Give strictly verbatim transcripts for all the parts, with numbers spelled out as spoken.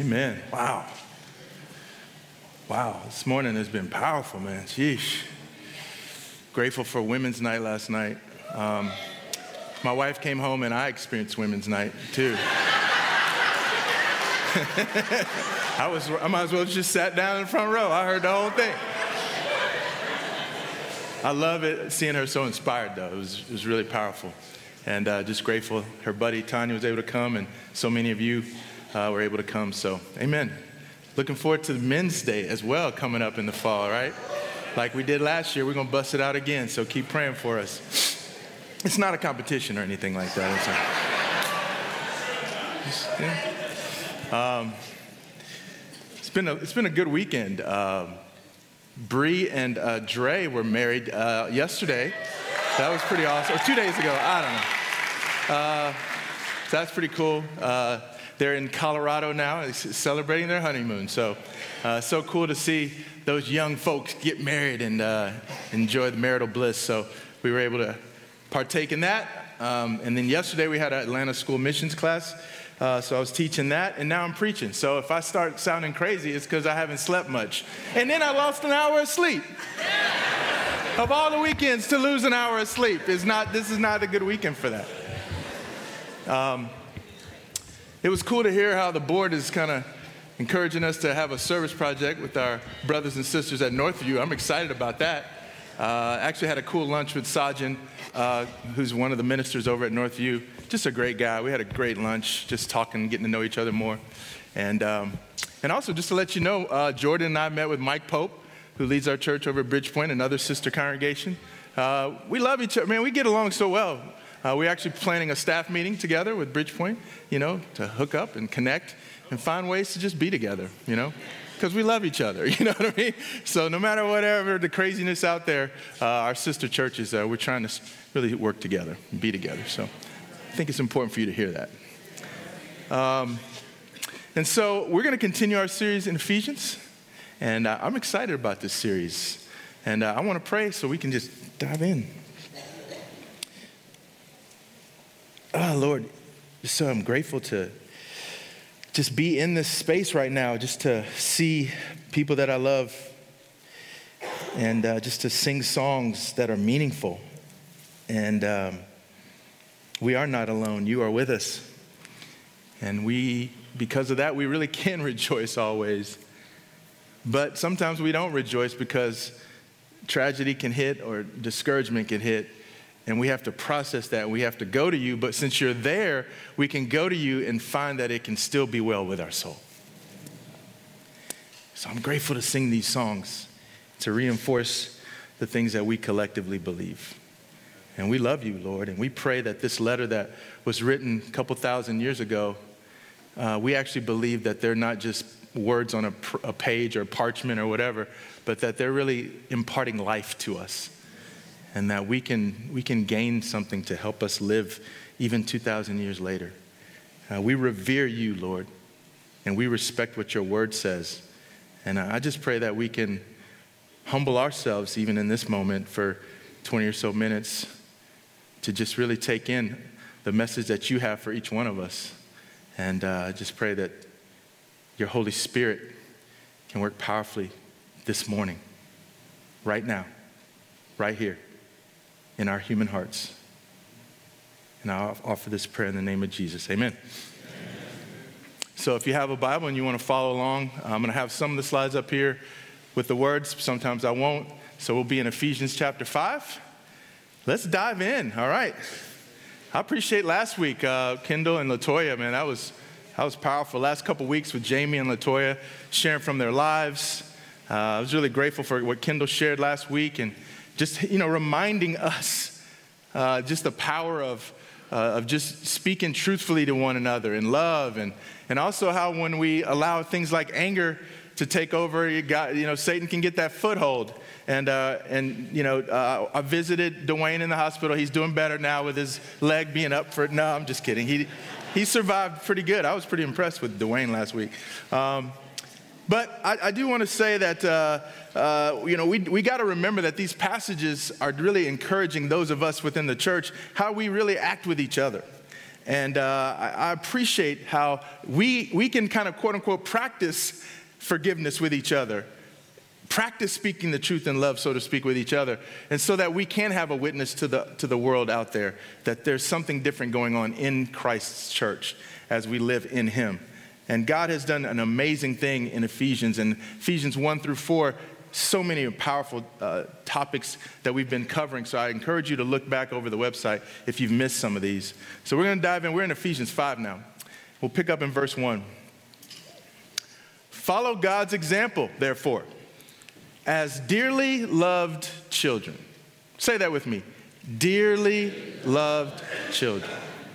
Amen. Wow. Wow. This morning has been powerful, man. Sheesh. Grateful for Women's Night last night. Um, my wife came home and I experienced Women's Night too. I was, I might as well just sat down in the front row. I heard the whole thing. I love it, seeing her so inspired though. It was, it was really powerful. And uh, just grateful her buddy Tanya was able to come, and so many of you uh, were able to come. So, amen. Looking forward to the Men's Day as well coming up in the fall, right? Like we did last year, we're going to bust it out again, so keep praying for us. It's not a competition or anything like that. It's, a, yeah. um, it's, been a, it's been a good weekend. Um, Bree and uh, Dre were married uh, yesterday. That was pretty awesome. Or two days ago, I don't know. Uh, so that's pretty cool. Uh, they're in Colorado now, celebrating their honeymoon. So, uh, so cool to see those young folks get married and uh, enjoy the marital bliss. So we were able to partake in that. Um, and then yesterday we had an Atlanta school missions class. Uh, so I was teaching that, and now I'm preaching. So if I start sounding crazy, it's because I haven't slept much. And then I lost an hour of sleep. Of all the weekends, to lose an hour of sleep is not, this is not a good weekend for that. Um, it was cool to hear how the board is kind of encouraging us to have a service project with our brothers and sisters at Northview. I'm excited about that. Uh, actually had a cool lunch with Sajin, uh, who's one of the ministers over at Northview. Just a great guy. We had a great lunch, just talking, getting to know each other more. And, um, and also, just to let you know, uh, Jordan and I met with Mike Pope, who leads our church over at Bridgepoint, another sister congregation. Uh, we love each other. Man, we get along so well. Uh, we're actually planning a staff meeting together with Bridgepoint, you know, to hook up and connect and find ways to just be together, you know, because we love each other, you know what I mean? So no matter whatever the craziness out there, uh, our sister churches, uh, we're trying to really work together and be together. So I think it's important for you to hear that. Um, and so we're going to continue our series in Ephesians. And uh, I'm excited about this series. And uh, I want to pray so we can just dive in. Oh, Lord, just so I'm grateful to just be in this space right now, just to see people that I love, and uh, just to sing songs that are meaningful. And um, we are not alone. You are with us. And we, because of that, we really can rejoice always. But sometimes we don't rejoice because tragedy can hit or discouragement can hit, and we have to process that. We have to go to you, but since you're there, we can go to you and find that it can still be well with our soul. So I'm grateful to sing these songs to reinforce the things that we collectively believe. And we love you, Lord, and we pray that this letter that was written a couple thousand years ago, uh, we actually believe that they're not just words on a, a page or parchment or whatever, but that they're really imparting life to us, and that we can we can gain something to help us live even two thousand years later. Uh, we revere you, Lord, and we respect what your word says. And I just pray that we can humble ourselves even in this moment for twenty or so minutes to just really take in the message that you have for each one of us. And uh, I just pray that your Holy Spirit can work powerfully this morning, right now, right here, in our human hearts. And I'll offer this prayer in the name of Jesus. Amen. Amen. So if you have a Bible and you want to follow along, I'm going to have some of the slides up here with the words. Sometimes I won't. So we'll be in Ephesians chapter five. Let's dive in. All right. I appreciate last week, uh, Kendall and LaToya, man. That was That was powerful. Last couple weeks with Jamie and LaToya sharing from their lives. Uh, I was really grateful for what Kendall shared last week, and just, you know, reminding us uh, just the power of uh, of just speaking truthfully to one another in love, and and also how when we allow things like anger to take over, you got, you know, Satan can get that foothold. And, uh, and you know, uh, I visited Dwayne in the hospital. He's doing better now with his leg being up for it. No, I'm just kidding. He he survived pretty good. I was pretty impressed with Dwayne last week. Um, but I, I do want to say that, uh, uh, you know, we, we got to remember that these passages are really encouraging those of us within the church, how we really act with each other. And uh, I, I appreciate how we, we can kind of, quote unquote, practice forgiveness with each other. Practice speaking the truth in love, so to speak, with each other. And so that we can have a witness to the, to the world out there that there's something different going on in Christ's church as we live in him. And God has done an amazing thing in Ephesians. And Ephesians one through four, so many powerful uh, topics that we've been covering. So I encourage you to look back over the website if you've missed some of these. So we're going to dive in. We're in Ephesians five now. We'll pick up in verse one. Follow God's example, therefore, as dearly loved children. Say that with me. Dearly loved children.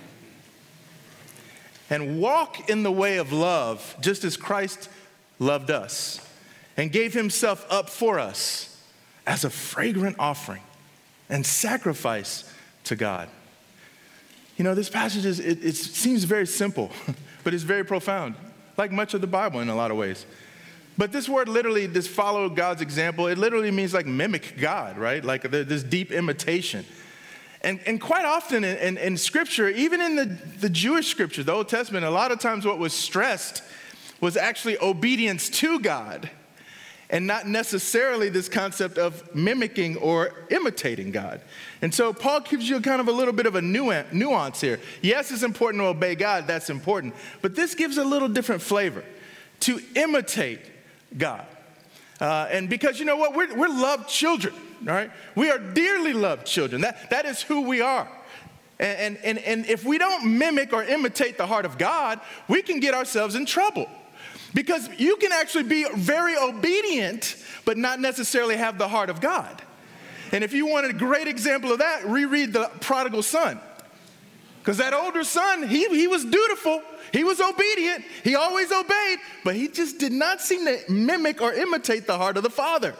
And walk in the way of love, just as Christ loved us and gave himself up for us as a fragrant offering and sacrifice to God. You know, this passage, is, it, it seems very simple, but it's very profound, like much of the Bible in a lot of ways. But this word literally, this follow God's example, it literally means like mimic God, right? Like this deep imitation. And, and quite often in, in, in Scripture, even in the, the Jewish Scriptures, the Old Testament, a lot of times what was stressed was actually obedience to God and not necessarily this concept of mimicking or imitating God. And so Paul gives you kind of a little bit of a nuance here. Yes, it's important to obey God, that's important, but this gives a little different flavor, to imitate God. Uh, and because you know what, we're, we're loved children. All right? We are dearly loved children. That, that is who we are. And, and, and if we don't mimic or imitate the heart of God, we can get ourselves in trouble. Because you can actually be very obedient, but not necessarily have the heart of God. And if you want a great example of that, reread the prodigal son. Because that older son, he, he was dutiful. He was obedient. He always obeyed. But he just did not seem to mimic or imitate the heart of the father.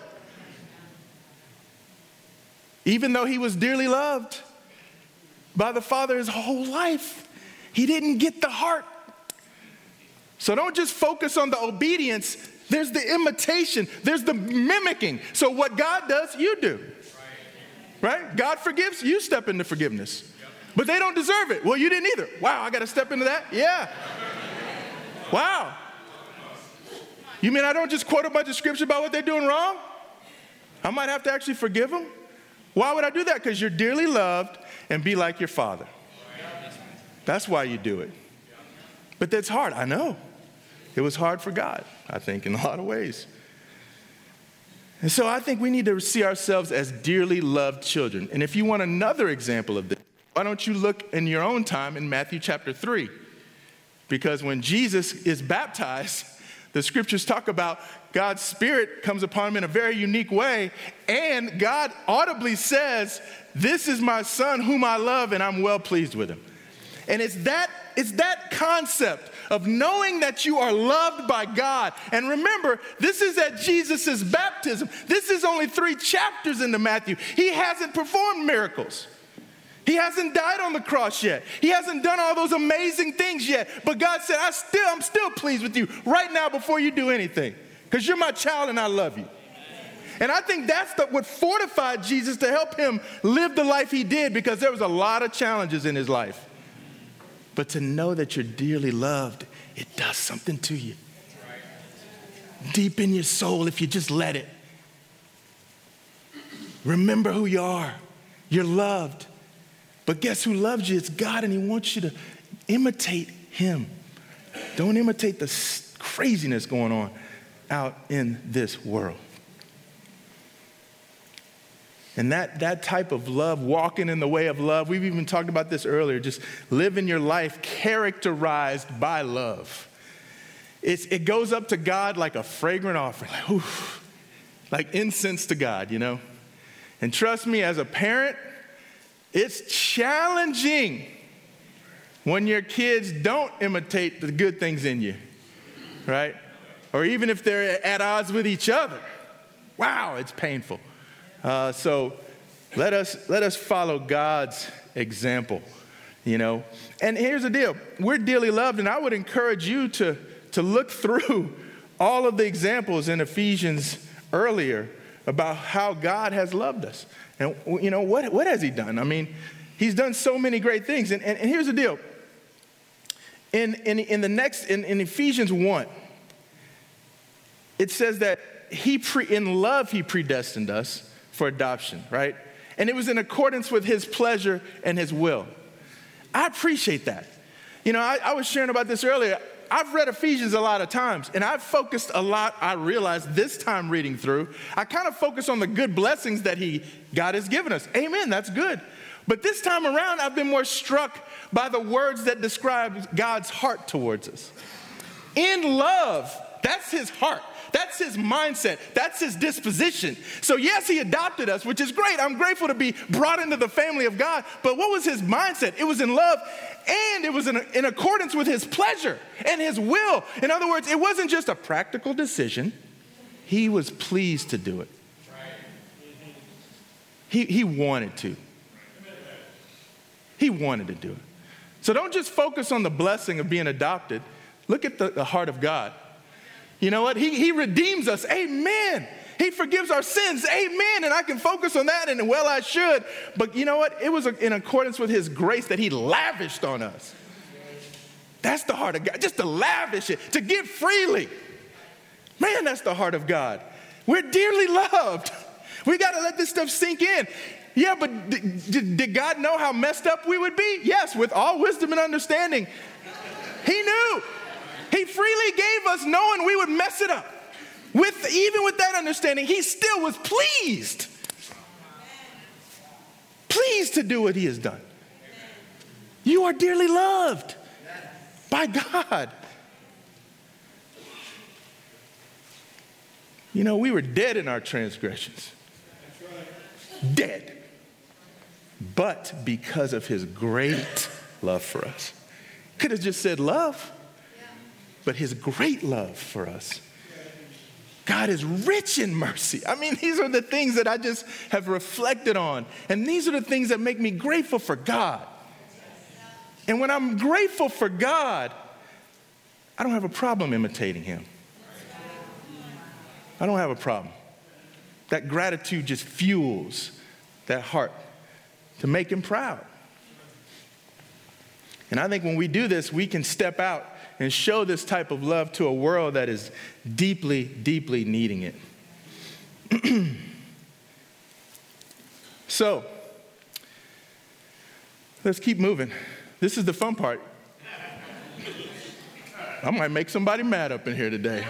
Even though he was dearly loved by the Father his whole life, he didn't get the heart. So don't just focus on the obedience. There's the imitation. There's the mimicking. So what God does, you do. Right? God forgives, you step into forgiveness. But they don't deserve it. Well, you didn't either. Wow, I got to step into that? Yeah. Wow. You mean I don't just quote a bunch of scripture about what they're doing wrong? I might have to actually forgive them? Why would I do that? Because you're dearly loved and be like your father. That's why you do it. But that's hard, I know. It was hard for God, I think, in a lot of ways. And so I think we need to see ourselves as dearly loved children. And if you want another example of this, why don't you look in your own time in Matthew chapter three? Because when Jesus is baptized, the scriptures talk about God's Spirit comes upon him in a very unique way, and God audibly says, "This is my son whom I love, and I'm well pleased with him." And it's that, it's that concept of knowing that you are loved by God. And remember, this is at Jesus' baptism. This is only three chapters into Matthew. He hasn't performed miracles. He hasn't died on the cross yet. He hasn't done all those amazing things yet. But God said, I still, I'm still pleased with you right now before you do anything. Because you're my child and I love you. And I think that's the, what fortified Jesus to help him live the life he did, because there was a lot of challenges in his life. But to know that you're dearly loved, it does something to you. Deep in your soul, if you just let it. Remember who you are. You're loved. But guess who loves you? It's God, and he wants you to imitate him. Don't imitate the craziness going on out in this world. And that, that type of love, walking in the way of love, we've even talked about this earlier, just living your life characterized by love. It's, it goes up to God like a fragrant offering, like, oof, like incense to God, you know? And trust me, as a parent, it's challenging when your kids don't imitate the good things in you, right? Or even if they're at odds with each other. Wow, it's painful. Uh, so let us let us follow God's example, you know. And here's the deal. We're dearly loved, and I would encourage you to, to look through all of the examples in Ephesians earlier about how God has loved us. And, you know, what, what has he done? I mean, he's done so many great things. And, and, and here's the deal. In, in, in the next, in, in Ephesians one, it says that he pre, in love, he predestined us for adoption, right? And it was in accordance with his pleasure and his will. I appreciate that. You know, I, I was sharing about this earlier. I've read Ephesians a lot of times, and I've focused a lot, I realized this time reading through, I kind of focus on the good blessings that he, God has given us. Amen, that's good. But this time around, I've been more struck by the words that describe God's heart towards us. In love, that's his heart. That's his mindset. That's his disposition. So yes, he adopted us, which is great. I'm grateful to be brought into the family of God. But what was his mindset? It was in love, and it was in, in accordance with his pleasure and his will. In other words, it wasn't just a practical decision. He was pleased to do it. He, he wanted to. He wanted to do it. So don't just focus on the blessing of being adopted. Look at the, the heart of God. You know what? He, he redeems us. Amen. He forgives our sins. Amen. And I can focus on that, and well, I should. But you know what? It was in accordance with his grace that he lavished on us. That's the heart of God. Just to lavish it, to give freely. Man, that's the heart of God. We're dearly loved. We got to let this stuff sink in. Yeah, but did, did God know how messed up we would be? Yes, with all wisdom and understanding. He knew. He freely gave us knowing we would mess it up. With, even with that understanding, he still was pleased. Pleased to do what he has done. You are dearly loved by God. You know, we were dead in our transgressions. Dead. But because of his great love for us. Could have just said love. But his great love for us. God is rich in mercy. I mean, these are the things that I just have reflected on. And these are the things that make me grateful for God. And when I'm grateful for God, I don't have a problem imitating him. I don't have a problem. That gratitude just fuels that heart to make him proud. And I think when we do this, we can step out and show this type of love to a world that is deeply, deeply needing it. So, let's keep moving. This is the fun part. I might make somebody mad up in here today.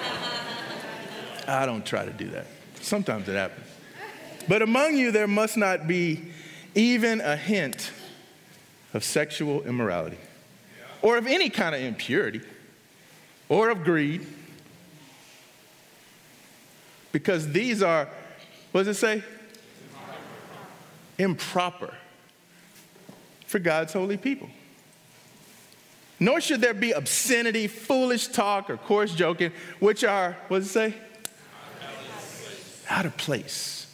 I don't try to do that. Sometimes it happens. But among you there must not be even a hint of sexual immorality, or of any kind of impurity, or of greed. Because these are, what does it say? Improper for God's holy people. Nor should there be obscenity, foolish talk, or coarse joking, which are, what does it say? Out of place.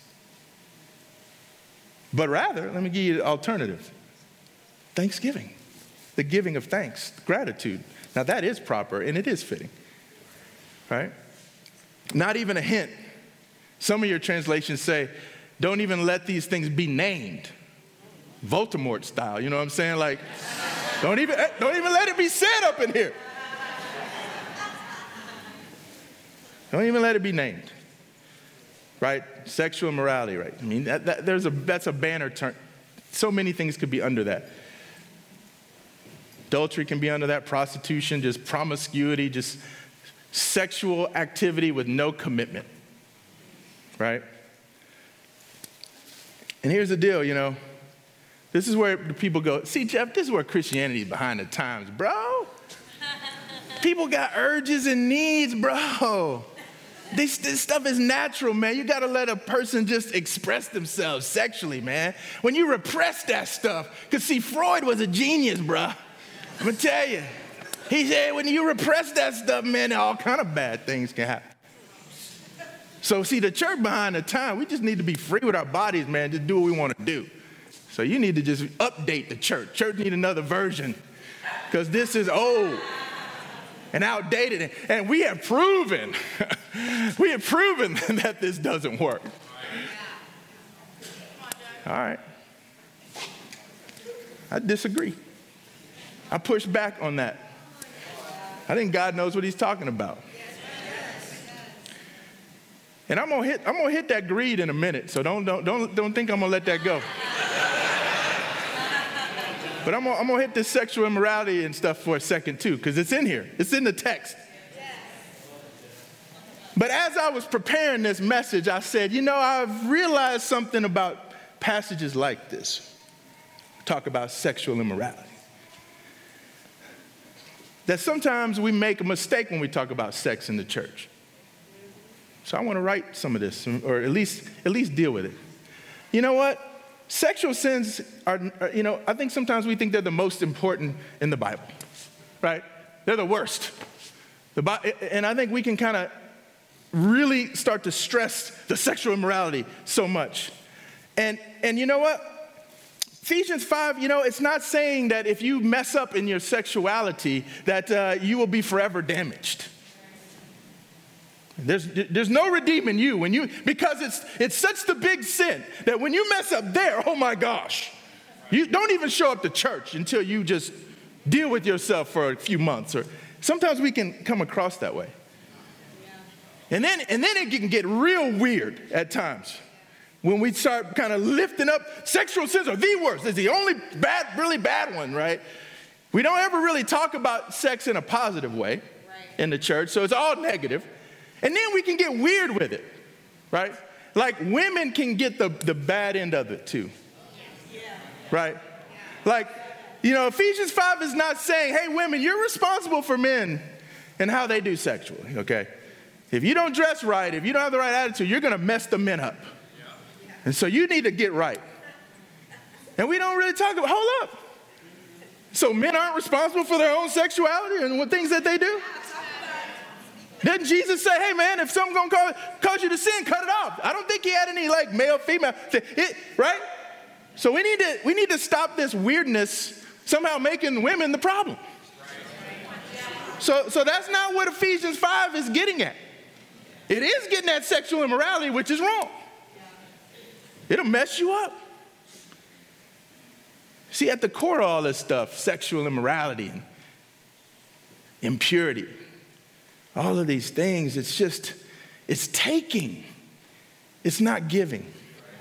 But rather, let me give you the alternative. Thanksgiving. The giving of thanks, gratitude. Now that is proper and it is fitting, right? Not even a hint. Some of your translations say, don't even let these things be named. Voldemort style, you know what I'm saying? Like, don't even, don't even let it be said up in here. Don't even let it be named, right? Sexual immorality, right? I mean, that, that, there's a, that's a banner term. So many things could be under that. Adultery can be under that, prostitution, just promiscuity, just sexual activity with no commitment, right? And here's the deal, you know. This is where the people go, see, Jeff, this is where Christianity is behind the times, bro. People got urges and needs, bro. This, this stuff is natural, man. You got to let a person just express themselves sexually, man. When you repress that stuff, because see, Freud was a genius, bro. I'm going to tell you. He said when you repress that stuff, man, all kind of bad things can happen. So see, the church behind the time, we just need to be free with our bodies, man. Just do what we want to do. So you need to just update the church. Church need another version because this is old and outdated. And we have proven, we have proven that this doesn't work. All right. I disagree. I push back on that. I think God knows what he's talking about. And I'm gonna hit, I'm gonna hit that greed in a minute, so don't, don't, don't, don't think I'm gonna let that go. But I'm gonna, I'm gonna hit this sexual immorality and stuff for a second too, because it's in here. It's in the text. But as I was preparing this message, I said, you know, I've realized something about passages like this. Talk about sexual immorality. That sometimes we make a mistake when we talk about sex in the church. So I want to write some of this, or at least, at least deal with it. You know what? Sexual sins are, are, you know, I think sometimes we think they're the most important in the Bible, right? They're the worst. The, and I think we can kind of really start to stress the sexual immorality so much. And, and you know what? Ephesians five, you know, it's not saying that if you mess up in your sexuality that uh, you will be forever damaged. There's, there's no redeeming you when you, because it's, it's such the big sin that when you mess up there, oh my gosh, you don't even show up to church until you just deal with yourself for a few months. Or sometimes we can come across that way. And then, and then it can get real weird at times when we start kind of lifting up sexual sins are the worst. It's the only bad, really bad one, right? We don't ever really talk about sex in a positive way right. in the church, so it's all negative. And then we can get weird with it, right? Like women can get the, the bad end of it too, right? Like, you know, Ephesians five is not saying, hey, women, you're responsible for men and how they do sexually, okay? If you don't dress right, if you don't have the right attitude, you're going to mess the men up. And so you need to get right. And we don't really talk about, hold up. So men aren't responsible for their own sexuality and what things that they do? Didn't Jesus say, hey, man, if something's going to cause you to sin, cut it off? I don't think he had any, like, male, female, it, right? So we need to we need to stop this weirdness somehow making women the problem. So, so that's not what Ephesians five is getting at. It is getting at sexual immorality, which is wrong. It'll mess you up. See, at the core of all this stuff, sexual immorality and impurity, all of these things, it's just, it's taking. It's not giving.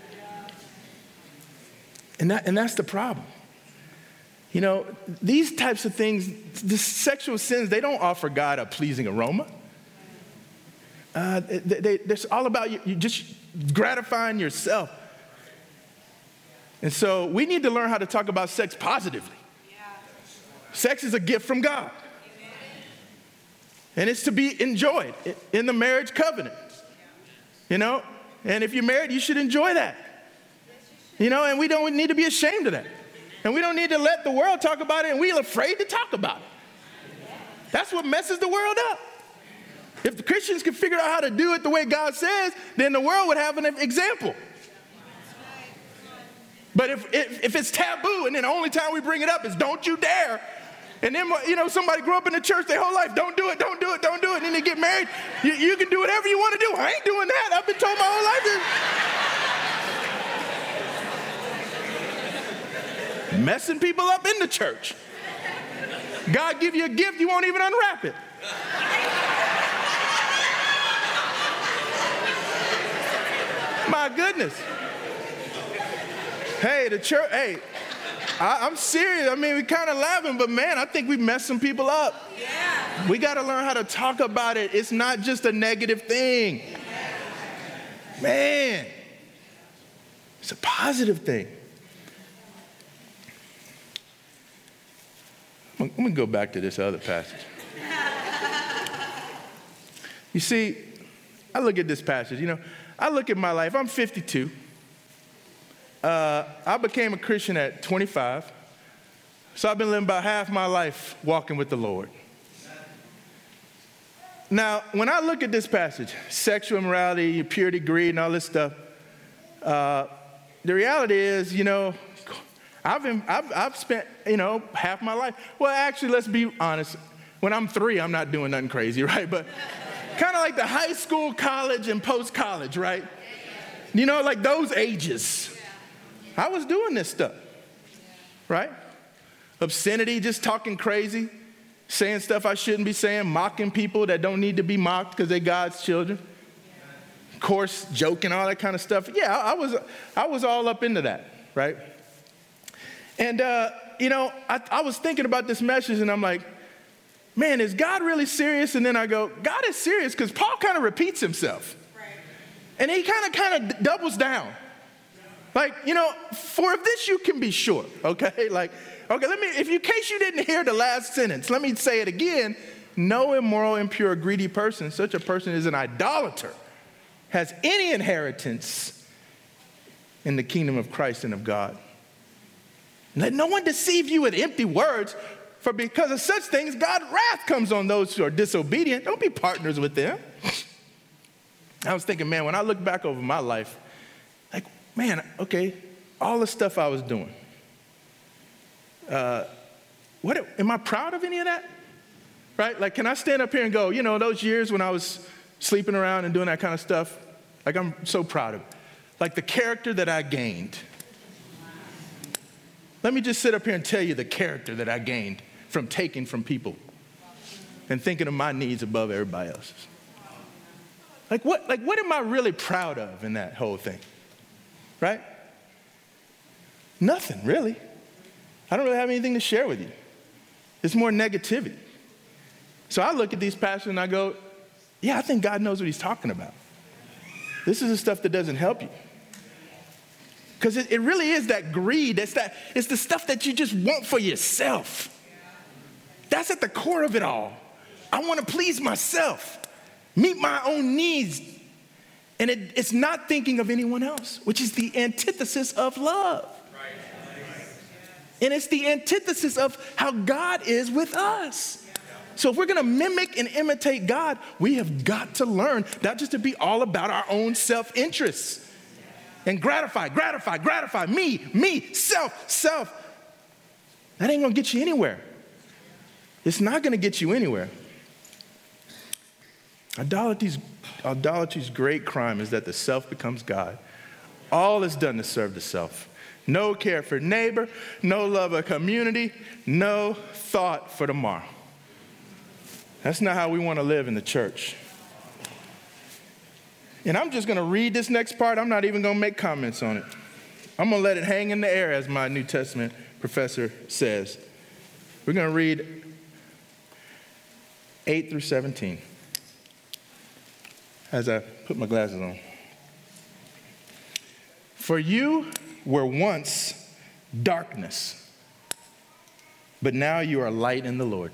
And that, and that's the problem. You know, these types of things, the sexual sins, they don't offer God a pleasing aroma. Uh, they, they, it's all about you, you just gratifying yourself. And so we need to learn how to talk about sex positively. Yeah. Sex is a gift from God. Amen. And it's to be enjoyed in the marriage covenant. You know, and if you're married, you should enjoy that. You know, and we don't need to be ashamed of that. And we don't need to let the world talk about it and we're afraid to talk about it. That's what messes the world up. If the Christians can figure out how to do it the way God says, then the world would have an example. But if, if, if it's taboo and then the only time we bring it up is don't you dare, and then, you know, somebody grew up in the church their whole life, don't do it, don't do it, don't do it, and then they get married, you, you can do whatever you want to do. I ain't doing that. I've been told my whole life. This. Messing people up in the church. God give you a gift, you won't even unwrap it. My goodness. Hey, the church, hey, I, I'm serious. I mean, we kind of laughing, but man, I think we messed some people up. Yeah. We got to learn how to talk about it. It's not just a negative thing. Man, it's a positive thing. I'm going to go back to this other passage. You see, I look at this passage, you know, I look at my life. I'm fifty-two. Uh, I became a Christian at twenty-five, so I've been living about half my life walking with the Lord. Now, when I look at this passage, sexual immorality, purity, greed, and all this stuff, uh, the reality is, you know, I've, been, I've, I've spent, you know, half my life. Well, actually, let's be honest. When I'm three, I'm not doing nothing crazy, right? But kind of like the high school, college, and post-college, right? You know, like those ages. I was doing this stuff, right? Obscenity, just talking crazy, saying stuff I shouldn't be saying, mocking people that don't need to be mocked because they're God's children. Of course, joking, all that kind of stuff. Yeah, I was I was all up into that, right? And, uh, you know, I, I was thinking about this message, and I'm like, man, is God really serious? And then I go, God is serious, because Paul kind of repeats himself. Right. And he kind of kind of doubles down. Like, you know, for of this you can be sure, okay? Like, okay, let me, if you, in case you didn't hear the last sentence, let me say it again. No immoral, impure, greedy person, such a person is an idolater, has any inheritance in the kingdom of Christ and of God. Let no one deceive you with empty words, for because of such things, God's wrath comes on those who are disobedient. Don't be partners with them. I was thinking, man, when I look back over my life, like, man, okay, all the stuff I was doing, uh, what am I proud of any of that? Right? Like, can I stand up here and go, you know, those years when I was sleeping around and doing that kind of stuff, like, I'm so proud of it. Like, the character that I gained. Let me just sit up here and tell you the character that I gained from taking from people and thinking of my needs above everybody else's. Like, what, like, what am I really proud of in that whole thing? Right? Nothing, really. I don't really have anything to share with you. It's more negativity. So I look at these pastors and I go, yeah, I think God knows what he's talking about. This is the stuff that doesn't help you. Because it, it really is that greed. It's, that, it's the stuff that you just want for yourself. That's at the core of it all. I want to please myself, meet my own needs. And it, it's not thinking of anyone else, which is the antithesis of love. And it's the antithesis of how God is with us. So if we're going to mimic and imitate God, we have got to learn not just to be all about our own self-interests and gratify, gratify, gratify, me, me, self, self. That ain't going to get you anywhere. It's not going to get you anywhere. Idolaty's, idolaty's great crime is that the self becomes God. All is done to serve the self. No care for neighbor, no love of community, no thought for tomorrow. That's not how we want to live in the church. And I'm just going to read this next part. I'm not even going to make comments on it. I'm going to let it hang in the air, as my New Testament professor says. We're going to read eight through seventeen as I put my glasses on. For you were once darkness, but now you are light in the Lord.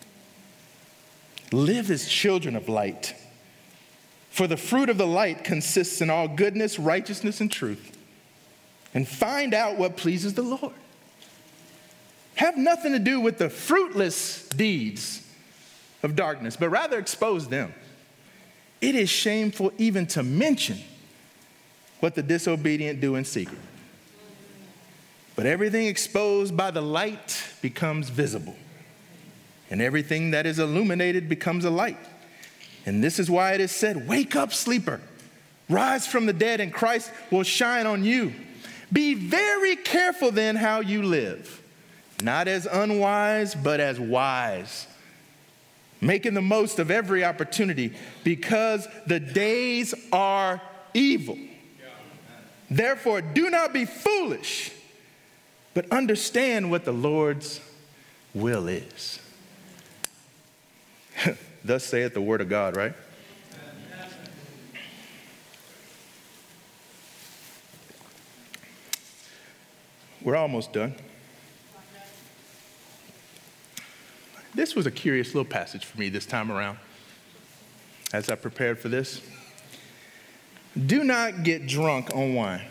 Live as children of light. For the fruit of the light consists in all goodness, righteousness, and truth. And find out what pleases the Lord. Have nothing to do with the fruitless deeds of darkness, but rather expose them. It is shameful even to mention what the disobedient do in secret. But everything exposed by the light becomes visible. And everything that is illuminated becomes a light. And this is why it is said, wake up, sleeper. Rise from the dead, and Christ will shine on you. Be very careful then how you live, not as unwise, but as wise, making the most of every opportunity, because the days are evil. Therefore, do not be foolish, but understand what the Lord's will is. Thus saith the word of God, right? We're almost done. This was a curious little passage for me this time around as I prepared for this. Do not get drunk on wine,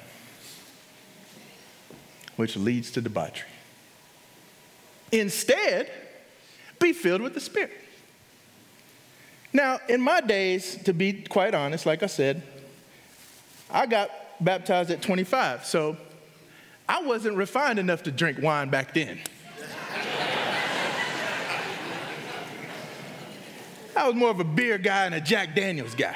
which leads to debauchery. Instead, be filled with the Spirit. Now, in my days, to be quite honest, like I said, I got baptized at twenty-five, so I wasn't refined enough to drink wine back then. I was more of a beer guy and a Jack Daniels guy.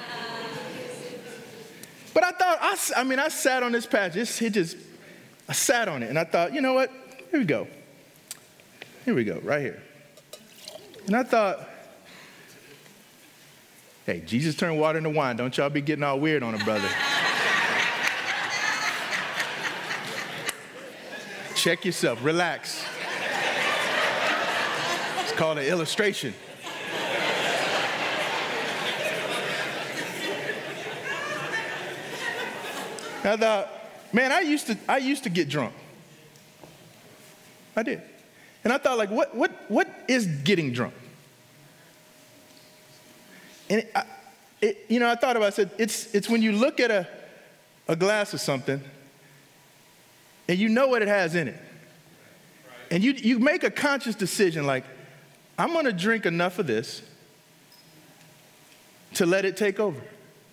But I thought, I, I mean, I sat on this passage, it just, I sat on it, and I thought, you know what, here we go. Here we go, right here. And I thought, hey, Jesus turned water into wine. Don't y'all be getting all weird on a brother. Check yourself. Relax. It's called an illustration. I thought, man, I used to I used to get drunk. I did. And I thought, like, what what what is getting drunk? And it, I, it, you know, I thought about it, I said, it's it's when you look at a a glass of something and you know what it has in it. And you you make a conscious decision, like, I'm gonna drink enough of this to let it take over.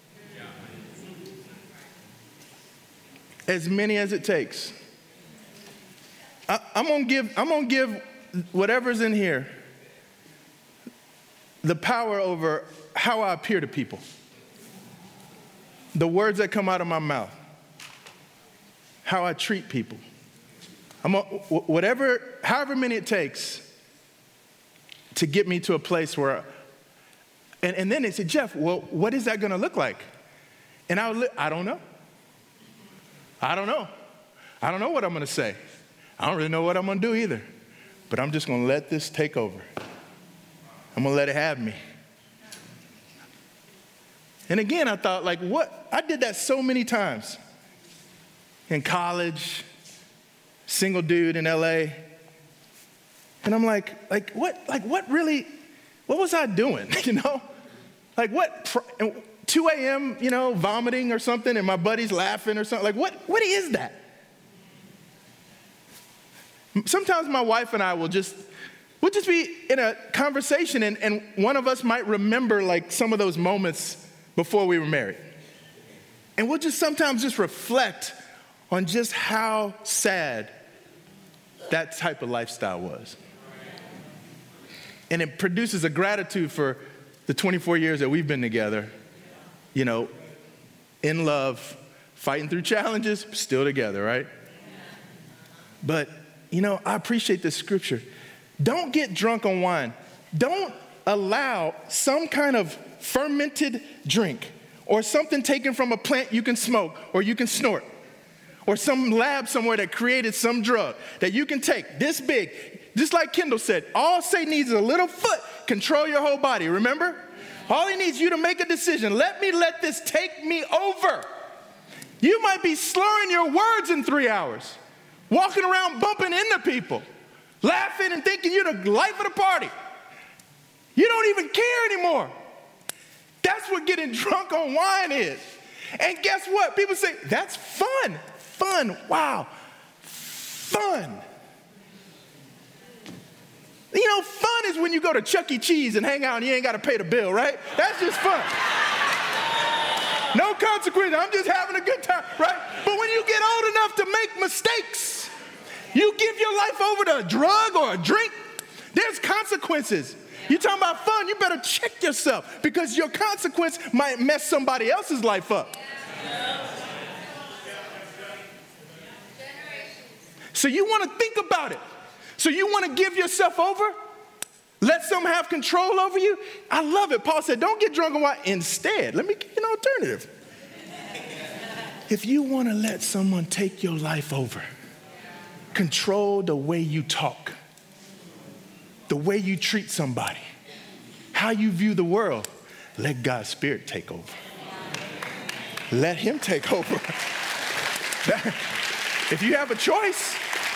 As many as it takes. I, I'm gonna give, I'm gonna give whatever's in here the power over how I appear to people. The words that come out of my mouth. How I treat people. I'm gonna, whatever, however many it takes to get me to a place where, and, and then they said, Jeff, well, what is that gonna look like? And I, would, I don't know. I don't know. I don't know what I'm going to say. I don't really know what I'm going to do either. But I'm just going to let this take over. I'm going to let it have me. And again, I thought, like, what? I did that so many times. In college, single dude in L A. And I'm like, like, what, like, what really, what was I doing, you know? Like, what, two a.m., you know, vomiting or something, and my buddy's laughing or something. Like, what, what is that? Sometimes my wife and I will just, we'll just be in a conversation, and, and one of us might remember, like, some of those moments before we were married. And we'll just sometimes just reflect on just how sad that type of lifestyle was. And it produces a gratitude for the twenty-four years that we've been together. You know, in love, fighting through challenges, still together, right? But, you know, I appreciate this scripture. Don't get drunk on wine. Don't allow some kind of fermented drink or something taken from a plant you can smoke or you can snort, or some lab somewhere that created some drug that you can take this big. Just like Kendall said, all Satan needs is a little foot, control your whole body, remember? All he needs you to make a decision. Let me let this take me over. You might be slurring your words in three hours, walking around bumping into people, laughing and thinking you're the life of the party. You don't even care anymore. That's what getting drunk on wine is. And guess what? People say, that's fun. Fun. Wow. Fun. You know, fun is when you go to Chuck E. Cheese and hang out and you ain't got to pay the bill, right? That's just fun. No consequences. I'm just having a good time, right? But when you get old enough to make mistakes, you give your life over to a drug or a drink, there's consequences. You're talking about fun, you better check yourself, because your consequence might mess somebody else's life up. So you want to think about it. So you want to give yourself over? Let someone have control over you? I love it. Paul said, don't get drunk on wine. Instead, let me give you an alternative. If you want to let someone take your life over, control the way you talk, the way you treat somebody, how you view the world, let God's Spirit take over. Let him take over. If you have a choice,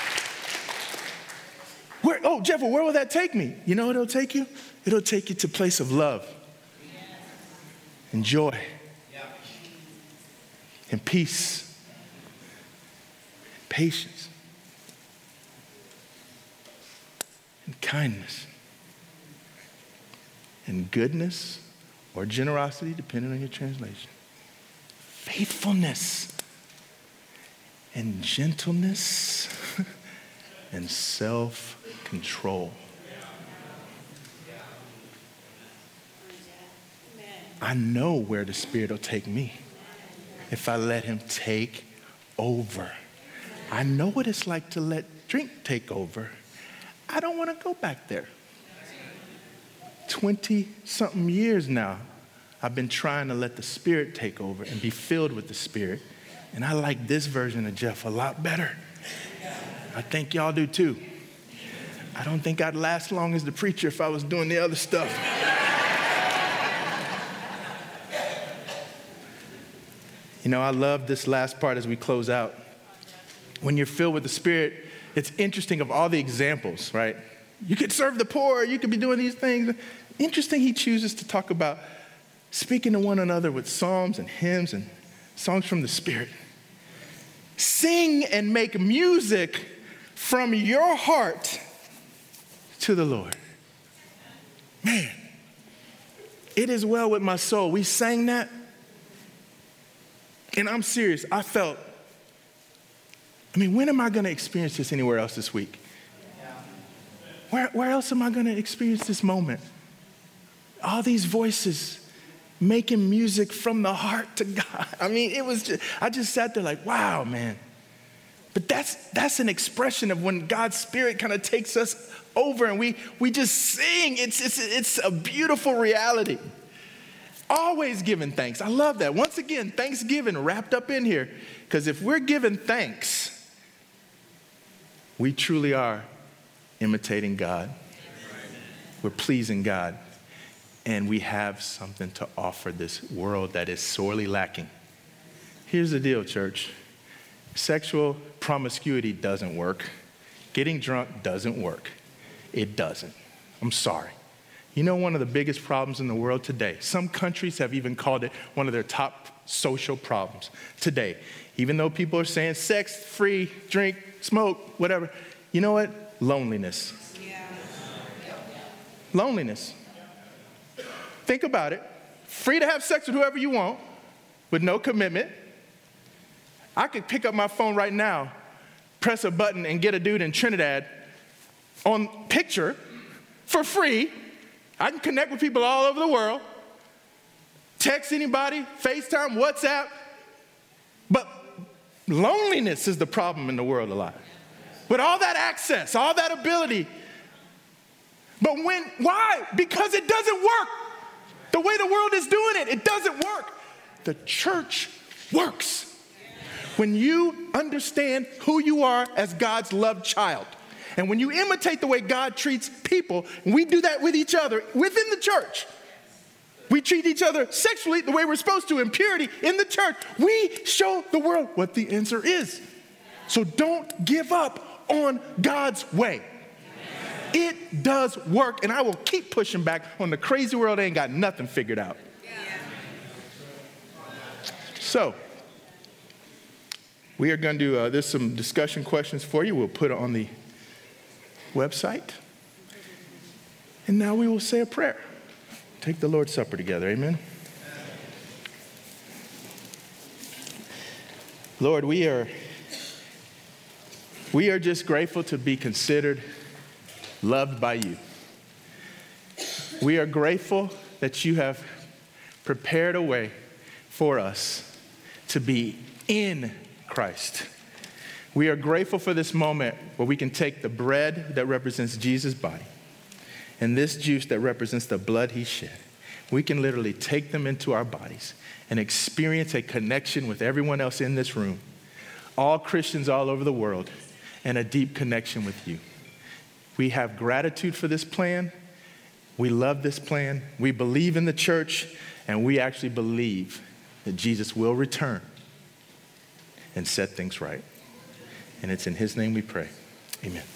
where, oh, Jeff, where will that take me? You know what it'll take you? It'll take you to a place of love and joy and peace, patience and kindness and goodness or generosity, depending on your translation, faithfulness and gentleness and self-control. I know where the Spirit will take me if I let him take over. I know what it's like to let drink take over. I don't want to go back there. twenty-something years now, I've been trying to let the Spirit take over and be filled with the Spirit. And I like this version of Jeff a lot better. I think y'all do too. I don't think I'd last long as the preacher if I was doing the other stuff. You know, I love this last part as we close out. When you're filled with the Spirit, it's interesting of all the examples, right? You could serve the poor, you could be doing these things. Interesting he chooses to talk about speaking to one another with psalms and hymns and songs from the Spirit. Sing and make music from your heart to the Lord. Man, it is well with my soul. We sang that. And I'm serious. I felt, I mean, when am I going to experience this anywhere else this week? Where, where else am I going to experience this moment? All these voices making music from the heart to God. I mean, it was just, I just sat there like, wow, man. But that's that's an expression of when God's Spirit kind of takes us over and we we just sing. It's it's it's a beautiful reality. Always giving thanks. I love that. Once again, Thanksgiving wrapped up in here. Because if we're giving thanks, we truly are imitating God. We're pleasing God. And we have something to offer this world that is sorely lacking. Here's the deal, church. Sexual promiscuity doesn't work. Getting drunk doesn't work. It doesn't. I'm sorry. You know one of the biggest problems in the world today? Some countries have even called it one of their top social problems today. Even though people are saying sex, free, drink, smoke, whatever. You know what? Loneliness. Yeah. Loneliness. Think about it. Free to have sex with whoever you want with no commitment. I could pick up my phone right now, press a button, and get a dude in Trinidad on picture for free. I can connect with people all over the world, text anybody, FaceTime, WhatsApp. But loneliness is the problem in the world a lot. With all that access, all that ability. But when, why? Because it doesn't work. The way the world is doing it, it doesn't work. The church works. When you understand who you are as God's loved child, and when you imitate the way God treats people, and we do that with each other within the church. We treat each other sexually the way we're supposed to in purity in the church. We show the world what the answer is. So don't give up on God's way. It does work, and I will keep pushing back on the crazy world that ain't got nothing figured out. So, we are going to do, uh, there's some discussion questions for you. We'll put it on the website. And now we will say a prayer. Take the Lord's Supper together, amen? Lord, we are, we are just grateful to be considered loved by you. We are grateful that you have prepared a way for us to be in Christ. We are grateful for this moment where we can take the bread that represents Jesus' body and this juice that represents the blood he shed. We can literally take them into our bodies and experience a connection with everyone else in this room, all Christians all over the world, and a deep connection with you. We have gratitude for this plan. We love this plan. We believe in the church, and we actually believe that Jesus will return and set things right. And it's in his name we pray. Amen.